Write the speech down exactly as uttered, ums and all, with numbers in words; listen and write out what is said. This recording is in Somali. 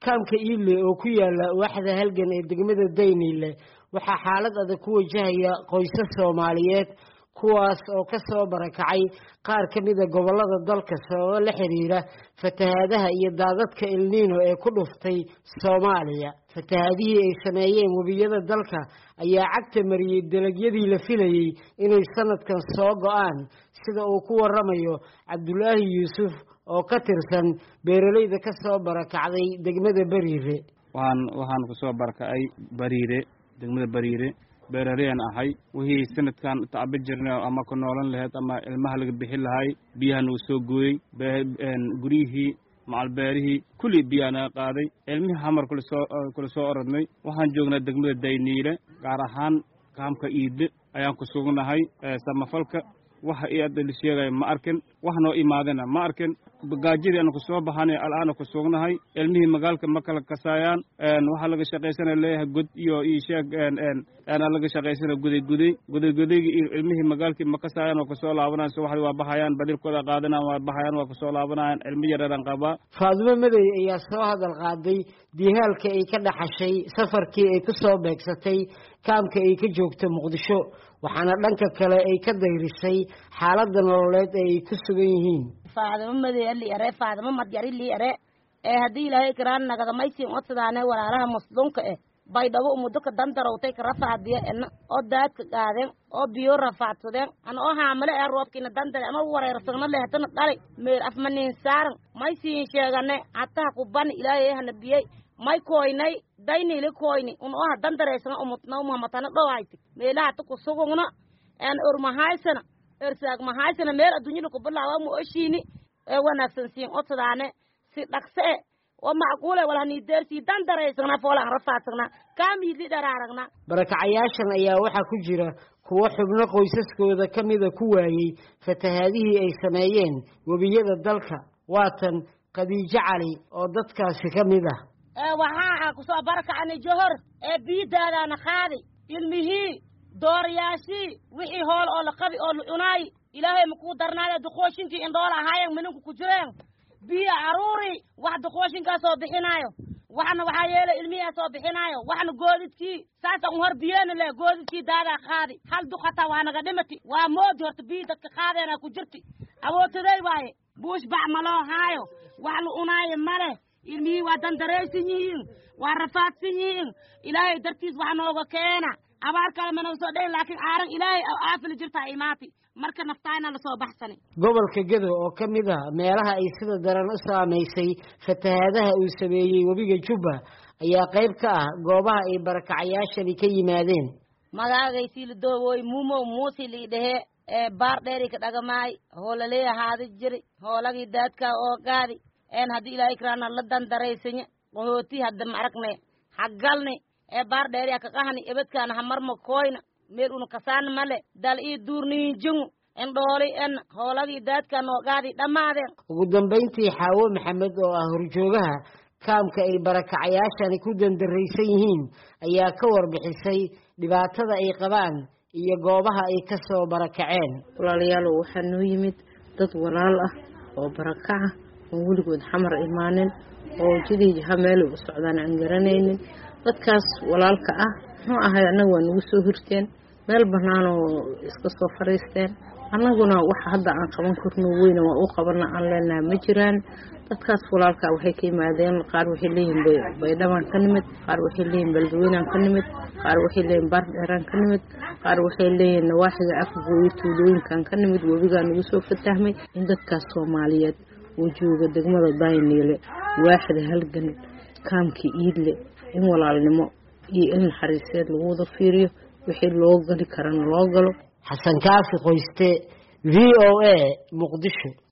kaamka iile oo ku yaala waaxda halgan ee degmada Daynile waxa xaalad adag ku wajahaya qoysas Soomaaliyeed kuwaas oo ka soo barakacay qaar ka mid ah gobolada dalka sababo la xiriira fatahaadaha iyo daadadka El Niño ee ku dhuftay Soomaaliya. Fatahaadihii ay sameeyeen wabiyada dalka ayaa cagta mariyay dalagyadii la filayay inay sanadkan soo go'aan sida uu ku waramayo Cabdullaahi Yuusuf oo ka tirsan beeralayda ka soo barakacday degmada Bariire. waxaan waxaan ku soo barakacay Bariire degmada Bariire beerareen ahay wixii sanadkan tacab jirnay ama ku noolan lahayd ama ilmaha laga bixin lahay biyahan uu soo gooyay guriyihii macal beerihii kulli biyana qaaday ilmihii hamar kula soo kula soo orodnay waxaan joognaa degmada Daynile gaar ahaan kaamka Iidle ayaan ku sugnahay samafalka waxa ay adal sheegay ma arkin wax noo imaadana ma arkin gaajiri aan ku soo baxanay alaan ku sugnahay ilmihii magaalka ma kala kasaayaan een waxa laga shaqeysana leeyahay gud iyo ii sheeg een een ana laga shaqeysana guday guday guday guday ilmihii magaalka ma kasaayaan oo ku soo laabanayaan soo wax waa baxayaan badilkooda qaadanayaan waa baxayaan waa ku soo laabanayaan ilmi yaran qaba Faadimo Maday ayaa soo hadal qaaday diihaalka ay ka dhaxashay safarkii ay ku soo beegsatay kaamka ay ka joogto Muqdisho waxaana dhanka kale ay ka dayrisay xaaladda nololeed ay ku sugan yihiin. Faadimo Maday li yare Faadimo mad yari li yare ee hadii Ilaahay karaan naga maysiin odsadaane walaalaha muslimka eh bay dhawo muddo ka dandarowtay ka rafaadiya en oo daadka qaadeen oo biyo rafaadsadeen ana oo haamale ee roobkiina dandar ama wareersan leeyahay dhalay meel afmanin saaran maysiin sheegane hataa ku ban Ilaahay hana biyay may koynay Daynile koyni un oo dandareysana umutna Muhammadana dhawayti meelaha ku sugugna aan urmahaysana ersaag mahaysana meel adduunyada ku bilaawa mu oshini ee wanaagsan siin odsadaane si dhaqso oo macquul ah wala nideersi dandareysana foolan rafaadsan kaamidi daraaragna barakacayaashan ayaa waxa ku jira kuwa xubno qoysaskooda kamida ku waayay fatahaadihii ay sameeyeen wabiyada dalka waatan Khadiija Cali oo dadkaasi kamid ah ee waxa ku soo barakacay Johor ee biidaadana qaadi ilmihii dooryaasi wixii hool oo la qabi oo cunay Ilaahay ma ku darnaada duqooshinkii indhool ahaayeen mininku ku jireen biya aruuri wax duqooshinka soo bixinayo waxna waxa yeelay ilmihiisa soo bixinayo waxna goodidkii saasa u hor biyeen le goodidkii daada qaadi hal duqata waa naga dhimati waa mood horta biyo dadka qaadeena ku jirti awootaday waaye buush bac malo haayo wax lu unaayo male ilmihii waa dandareysan yihiin waa rafaadsan yihiin Ilaahay dartiis wax nooga keena abaar kale ma soo dheey laakiin aaran Ilaahay aafil jirta imaati marka naftaayna la soo baxsanay gobolka Gedo oo kamid ah meelaha ay sida daran u saameysay fatahaadaha uu sameeyay wabiga Juba ayaa qayb ka ah goobaha ay barakacayaashani ka yimaadeen magaagaysi la dooway muumo muusi liidhe ee baar dheeri ka dhagamaay hoolale ahaad jiri hoolagi daadka oo gaadi een hadii Ilaahay kraana la dandareysanya qooti hadda ma aragnay xagalni ee baar dheeri ka qahani ebadkan hamar ma koyna meel unu kasaan male dal ii duurniin jungu en dhooli en hoolagi daadka noo gaadi dhamaadeen ugu dambeyntii Xaawo Maxamed oo ah horjoogaha kaamka ay barakacayaashani ku dandareysan yihiin ayaa ka warbixisay dhibaatada ay qabaan iyo goobaha ay ka soo barakaceen. walaalayaal waxa noo yimid dad walaal ah oo barakaca oo waligood xamar imaanin oo jidii hameel u socdaan aan garanaynin dadkaas walaalka ah wuxuu ahay anagu waan ugu soo hurteen meel banaan oo iska soo fariisteen anaguna waxa hadda aan qaban karno weyn waa u qabana aan leenahay ma jiraan dadkaas walaalka waxay ka yimaadeen qaar waxay leeyihiin Baydhabo ka nimid qaar waxay leeyihiin Beledweyne ka nimid qaar waxay leeyihiin Baardheer ka nimid qaar waxay leeyihiin nawaaxiga Afgooy tuulooyinkan ka nimid wabiga nagu soo fatahmay in dadkaas Soomaaliyeed oo jooga degmada Daynile waaxda halgan kaamki Iidle in walaalnimo iyo in xariiseed lagu wada fiiriyo wixii loo gali karan loo galo. Xasan Kaafi Qoyste V O A Muqdisho.